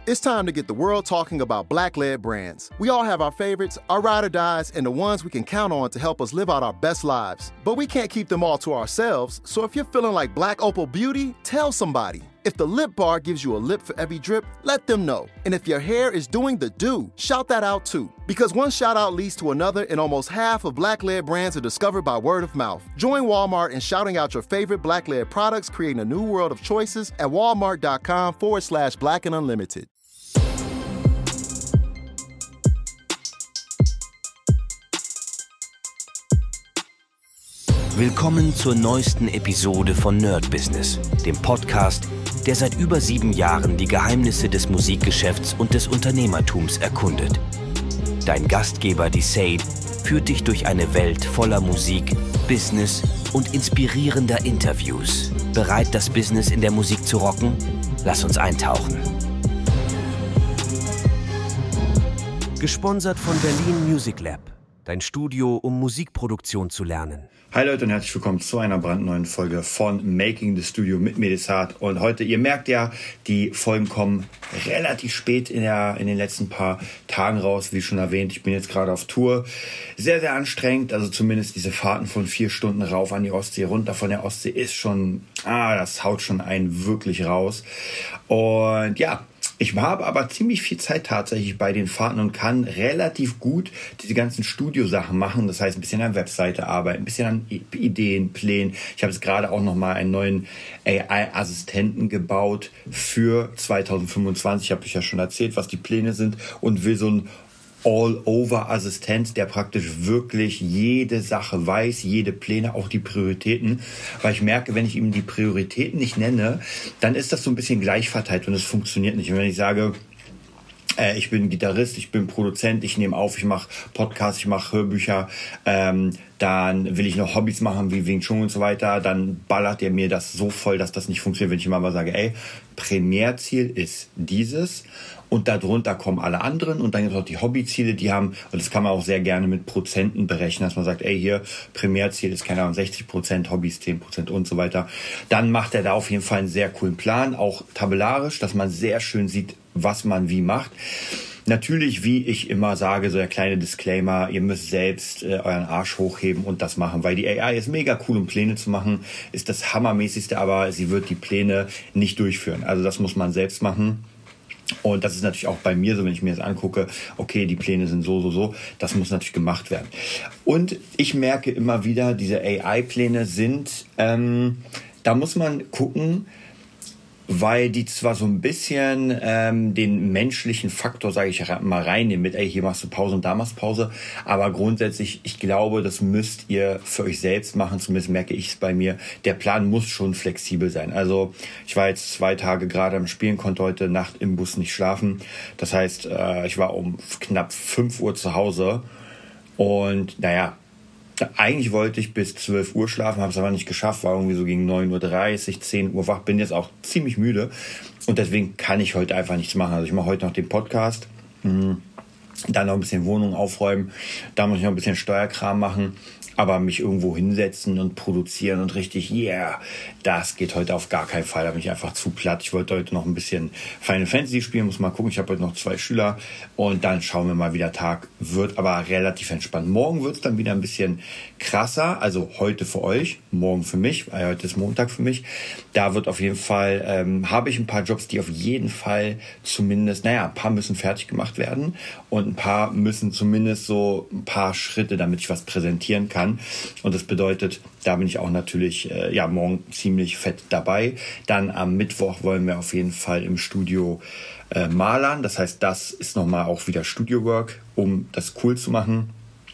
It's time to get the world talking about Black-led brands. We all have our favorites, our ride or dies, and the ones we can count on to help us live out our best lives. But we can't keep them all to ourselves, so if you're feeling like Black Opal Beauty, tell somebody. If the Lip Bar gives you a lip for every drip, let them know. And if your hair is doing the do, shout that out too. Because one shout out leads to another, and almost half of Black-led brands are discovered by word of mouth. Join Walmart in shouting out your favorite Black-led products, creating a new world of choices at walmart.com/Black and Unlimited. Willkommen zur neuesten Episode von Nerd Business, dem Podcast, der seit über 7 Jahren die Geheimnisse des Musikgeschäfts und des Unternehmertums erkundet. Dein Gastgeber D'Sade führt dich durch eine Welt voller Musik, Business und inspirierender Interviews. Bereit, das Business in der Musik zu rocken? Lass uns eintauchen. Gesponsert von Berlin Music Lab, dein Studio, um Musikproduktion zu lernen. Hi Leute und herzlich willkommen zu einer brandneuen Folge von Making the Studio mit mir, D'Sade. Und heute, ihr merkt ja, die Folgen kommen relativ spät in den letzten paar Tagen raus. Wie schon erwähnt, ich bin jetzt gerade auf Tour. Sehr, sehr anstrengend. Also zumindest diese Fahrten von 4 Stunden rauf an die Ostsee, runter von der Ostsee ist schon, das haut schon einen wirklich raus. Und ja, ich habe aber ziemlich viel Zeit tatsächlich bei den Fahrten und kann relativ gut diese ganzen Studiosachen machen. Das heißt, ein bisschen an Webseite arbeiten, ein bisschen an Ideen, Plänen. Ich habe jetzt gerade auch nochmal einen neuen AI-Assistenten gebaut für 2025. Ich habe euch ja schon erzählt, was die Pläne sind und will so ein All-Over-Assistent, der praktisch wirklich jede Sache weiß, jede Pläne, auch die Prioritäten. Weil ich merke, wenn ich ihm die Prioritäten nicht nenne, dann ist das so ein bisschen gleich verteilt und es funktioniert nicht. Und wenn ich sage, ich bin Gitarrist, ich bin Produzent, ich nehme auf, ich mache Podcasts, ich mache Hörbücher, dann will ich noch Hobbys machen wie Wing Chun und so weiter, dann ballert er mir das so voll, dass das nicht funktioniert. Wenn ich ihm aber sage, Primärziel ist dieses und darunter kommen alle anderen und dann gibt es auch die Hobbyziele, die haben, und das kann man auch sehr gerne mit Prozenten berechnen, dass man sagt, hier, Primärziel ist, keine Ahnung, 60%, Hobbys 10% und so weiter. Dann macht er da auf jeden Fall einen sehr coolen Plan, auch tabellarisch, dass man sehr schön sieht, was man wie macht. Natürlich, wie ich immer sage, so der kleine Disclaimer, ihr müsst selbst euren Arsch hochheben und das machen, weil die AI ist mega cool, um Pläne zu machen, ist das Hammermäßigste, aber sie wird die Pläne nicht durchführen. Also das muss man selbst machen. Und das ist natürlich auch bei mir so, wenn ich mir das angucke, okay, die Pläne sind so, das muss natürlich gemacht werden. Und ich merke immer wieder, diese AI-Pläne sind, da muss man gucken, weil die zwar so ein bisschen den menschlichen Faktor, sage ich mal, reinnehmen mit, hier machst du Pause und da machst du Pause, aber grundsätzlich, ich glaube, das müsst ihr für euch selbst machen, zumindest merke ich es bei mir, der Plan muss schon flexibel sein. Also ich war jetzt 2 Tage gerade am Spielen, konnte heute Nacht im Bus nicht schlafen, das heißt, ich war um knapp 5 Uhr zu Hause und eigentlich wollte ich bis 12 Uhr schlafen, habe es aber nicht geschafft, war irgendwie so gegen 9:30 Uhr, 10 Uhr wach, bin jetzt auch ziemlich müde und deswegen kann ich heute einfach nichts machen. Also ich mache heute noch den Podcast, dann noch ein bisschen Wohnung aufräumen, da muss ich noch ein bisschen Steuerkram machen, aber mich irgendwo hinsetzen und produzieren und richtig, das geht heute auf gar keinen Fall. Da bin ich einfach zu platt. Ich wollte heute noch ein bisschen Final Fantasy spielen, muss mal gucken. Ich habe heute noch 2 Schüler und dann schauen wir mal, wie der Tag wird, aber relativ entspannt. Morgen wird es dann wieder ein bisschen krasser, also heute für euch, morgen für mich, weil heute ist Montag für mich. Da wird auf jeden Fall, habe ich ein paar Jobs, die auf jeden Fall zumindest, ein paar müssen fertig gemacht werden und ein paar müssen zumindest so ein paar Schritte, damit ich was präsentieren kann. Und das bedeutet, da bin ich auch natürlich morgen ziemlich fett dabei. Dann am Mittwoch wollen wir auf jeden Fall im Studio malern. Das heißt, das ist nochmal auch wieder Studio-Work, um das cool zu machen.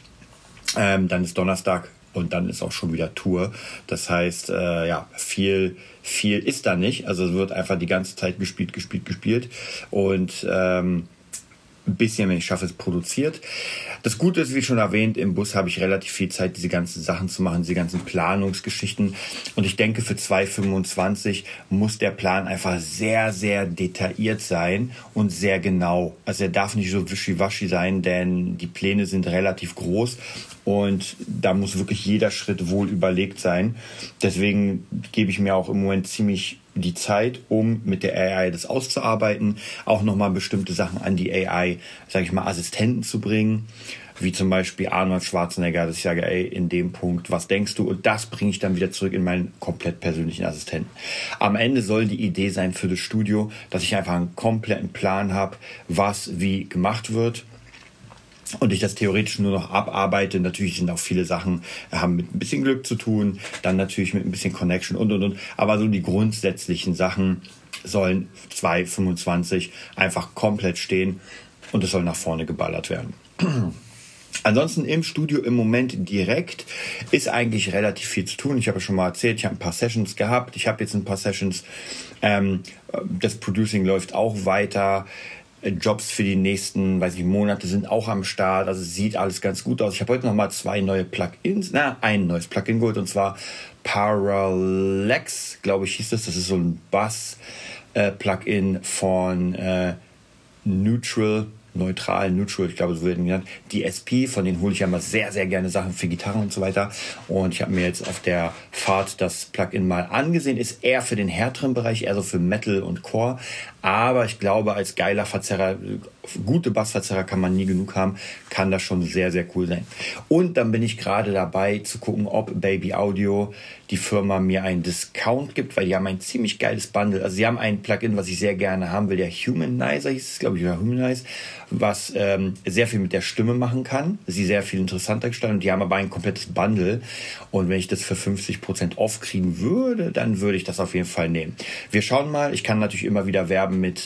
Dann ist Donnerstag und dann ist auch schon wieder Tour. Das heißt, viel ist da nicht. Also es wird einfach die ganze Zeit gespielt. Und ein bisschen, wenn ich schaffe, es produziert. Das Gute ist, wie schon erwähnt, im Bus habe ich relativ viel Zeit, diese ganzen Sachen zu machen, diese ganzen Planungsgeschichten. Und ich denke, für 2025 muss der Plan einfach sehr, sehr detailliert sein und sehr genau. Also er darf nicht so wischiwaschi sein, denn die Pläne sind relativ groß und da muss wirklich jeder Schritt wohl überlegt sein. Deswegen gebe ich mir auch im Moment ziemlich die Zeit, um mit der AI das auszuarbeiten, auch nochmal bestimmte Sachen an die AI, sage ich mal, Assistenten zu bringen, wie zum Beispiel Arnold Schwarzenegger, dass ich sage, ey, in dem Punkt, was denkst du? Und das bringe ich dann wieder zurück in meinen komplett persönlichen Assistenten. Am Ende soll die Idee sein für das Studio, dass ich einfach einen kompletten Plan habe, was wie gemacht wird. Und ich das theoretisch nur noch abarbeite. Natürlich sind auch viele Sachen, haben mit ein bisschen Glück zu tun, dann natürlich mit ein bisschen Connection und. Aber so die grundsätzlichen Sachen sollen 2025 einfach komplett stehen und es soll nach vorne geballert werden. Ansonsten im Studio im Moment direkt ist eigentlich relativ viel zu tun. Ich habe ja schon mal erzählt, ich habe ein paar Sessions gehabt. Ich habe jetzt ein paar Sessions. Das Producing läuft auch weiter. Jobs für die nächsten, Monate sind auch am Start. Also es sieht alles ganz gut aus. Ich habe heute noch mal ein neues Plugin geholt, und zwar Parallax, glaube ich, hieß das. Das ist so ein Bass-Plugin von Neutral, ich glaube, so werden die genannt. Die SP, von denen hole ich ja mal sehr, sehr gerne Sachen für Gitarren und so weiter. Und ich habe mir jetzt auf der Fahrt das Plugin mal angesehen. Ist eher für den härteren Bereich, eher so für Metal und Core. Aber ich glaube, als geiler Verzerrer, gute Bassverzerrer kann man nie genug haben, kann das schon sehr, sehr cool sein. Und dann bin ich gerade dabei zu gucken, ob Baby Audio, die Firma, mir einen Discount gibt, weil die haben ein ziemlich geiles Bundle. Also sie haben ein Plugin, was ich sehr gerne haben will, der Humanizer hieß es, glaube ich, oder Humanize, was sehr viel mit der Stimme machen kann, sie sehr viel interessanter gestalten. Und die haben aber ein komplettes Bundle. Und wenn ich das für 50% off kriegen würde, dann würde ich das auf jeden Fall nehmen. Wir schauen mal. Ich kann natürlich immer wieder werben mit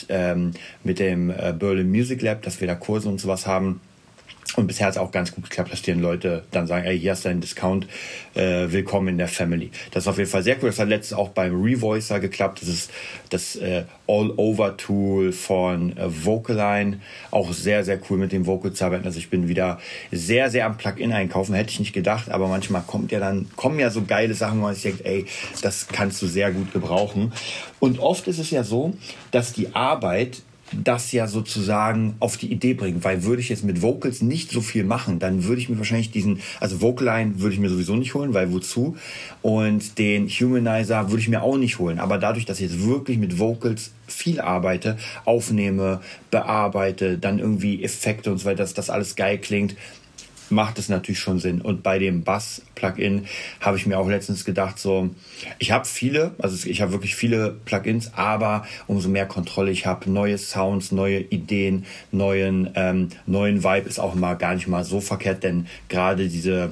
dem Berlin Music Lab, dass wir da Kurse und sowas haben. Und bisher hat es auch ganz gut geklappt, dass die Leute dann sagen, ey, hier hast du einen Discount, willkommen in der Family. Das ist auf jeden Fall sehr cool. Das hat letztens auch beim Revoicer geklappt. Das ist das All-Over-Tool von Vocaline. Auch sehr, sehr cool mit dem Vocal zu arbeiten. Also ich bin wieder sehr, sehr am Plugin einkaufen. Hätte ich nicht gedacht, aber manchmal kommen ja so geile Sachen, wo man sich denkt, ey, das kannst du sehr gut gebrauchen. Und oft ist es ja so, dass die Arbeit das ja sozusagen auf die Idee bringen, weil würde ich jetzt mit Vocals nicht so viel machen, dann würde ich mir wahrscheinlich Vocaline würde ich mir sowieso nicht holen, weil wozu? Und den Humanizer würde ich mir auch nicht holen. Aber dadurch, dass ich jetzt wirklich mit Vocals viel arbeite, aufnehme, bearbeite, dann irgendwie Effekte und so weiter, dass das alles geil klingt, macht es natürlich schon Sinn. Und bei dem Bass-Plugin habe ich mir auch letztens gedacht, so, ich habe wirklich viele Plugins, aber umso mehr Kontrolle ich habe, neue Sounds, neue Ideen, neuen Vibe ist auch mal gar nicht mal so verkehrt, denn gerade diese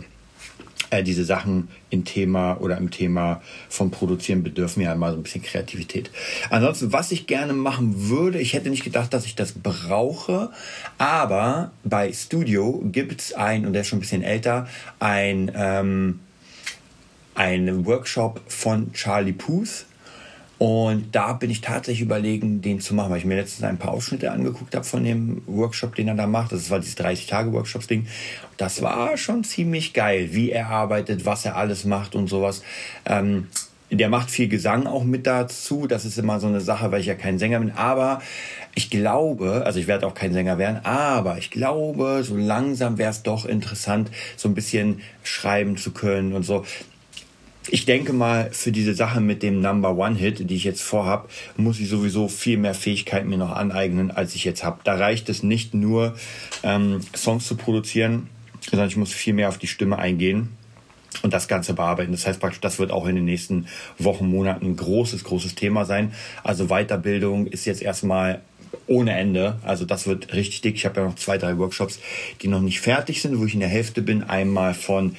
Sachen im Thema vom Produzieren bedürfen ja immer so ein bisschen Kreativität. Ansonsten, was ich gerne machen würde, ich hätte nicht gedacht, dass ich das brauche, aber bei Studio gibt es und der ist schon ein bisschen älter, ein Workshop von Charlie Puth. Und da bin ich tatsächlich überlegen, den zu machen, weil ich mir letztens ein paar Ausschnitte angeguckt habe von dem Workshop, den er da macht. Das war dieses 30-Tage-Workshops-Ding. Das war schon ziemlich geil, wie er arbeitet, was er alles macht und sowas. Der macht viel Gesang auch mit dazu. Das ist immer so eine Sache, weil ich ja kein Sänger bin. Aber ich glaube, also ich werde auch kein Sänger werden, aber ich glaube, so langsam wäre es doch interessant, so ein bisschen schreiben zu können und so. Ich denke mal, für diese Sache mit dem Number-One-Hit, die ich jetzt vorhab, muss ich sowieso viel mehr Fähigkeiten mir noch aneignen, als ich jetzt habe. Da reicht es nicht nur, Songs zu produzieren, sondern ich muss viel mehr auf die Stimme eingehen und das Ganze bearbeiten. Das heißt praktisch, das wird auch in den nächsten Wochen, Monaten ein großes Thema sein. Also Weiterbildung ist jetzt erstmal ohne Ende. Also das wird richtig dick. Ich habe ja noch 2-3 Workshops, die noch nicht fertig sind, wo ich in der Hälfte bin. Einmal von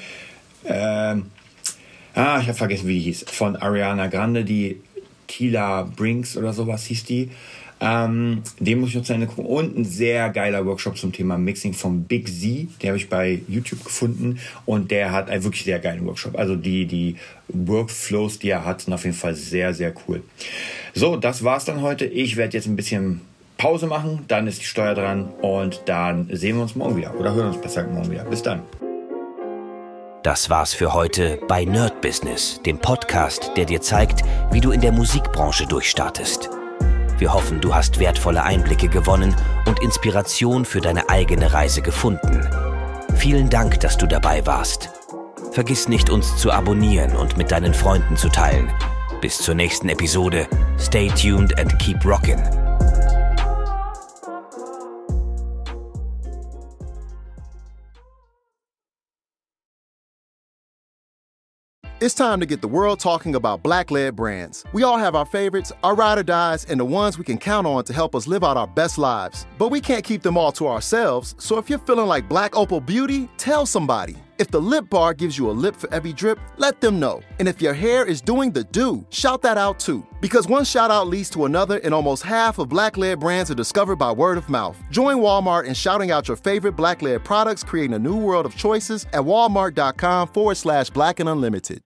ich habe vergessen, wie die hieß. Von Ariana Grande, die Tila Brinks oder sowas hieß die. Den muss ich noch zu Ende gucken. Und ein sehr geiler Workshop zum Thema Mixing von Big Z. Den habe ich bei YouTube gefunden. Und der hat einen wirklich sehr geilen Workshop. Also die Workflows, die er hat, sind auf jeden Fall sehr, sehr cool. So, das war's dann heute. Ich werde jetzt ein bisschen Pause machen. Dann ist die Steuer dran. Und dann sehen wir uns morgen wieder. Oder hören uns besser morgen wieder. Bis dann. Das war's für heute bei Nerd Business, dem Podcast, der dir zeigt, wie du in der Musikbranche durchstartest. Wir hoffen, du hast wertvolle Einblicke gewonnen und Inspiration für deine eigene Reise gefunden. Vielen Dank, dass du dabei warst. Vergiss nicht, uns zu abonnieren und mit deinen Freunden zu teilen. Bis zur nächsten Episode. Stay tuned and keep rockin'. It's time to get the world talking about Black-led brands. We all have our favorites, our ride or dies, and the ones we can count on to help us live out our best lives. But we can't keep them all to ourselves, so if you're feeling like Black Opal Beauty, tell somebody. If the lip bar gives you a lip for every drip, let them know. And if your hair is doing the do, shout that out too. Because one shout out leads to another, and almost half of Black-led brands are discovered by word of mouth. Join Walmart in shouting out your favorite Black-led products, creating a new world of choices at walmart.com/Black and Unlimited.